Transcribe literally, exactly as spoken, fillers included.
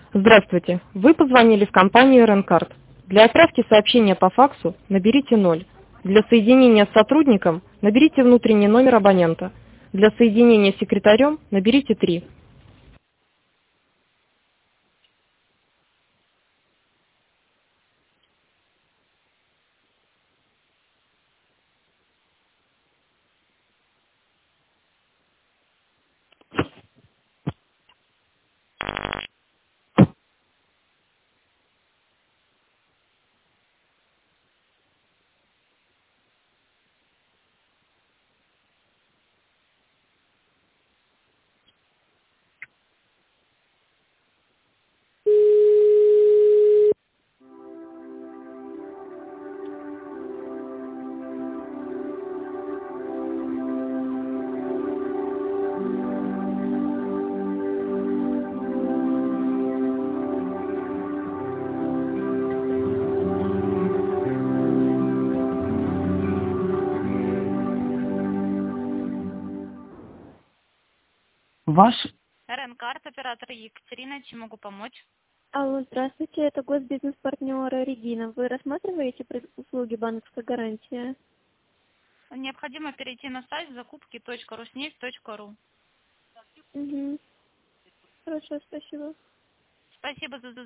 Здравствуйте. Вы позвонили в компанию Ренкард. Для отправки сообщения по факсу наберите ноль. Для соединения с сотрудником наберите внутренний номер абонента. Для соединения с секретарем наберите три. Ваш Ренкард, оператор Екатерина, чем могу помочь? Алло, здравствуйте, это госбизнес-партнера Регина. Вы рассматриваете пред- услуги банковской гарантии? Необходимо перейти на сайт закупки точка руснефть точка ру. Угу. Хорошо, спасибо. Спасибо за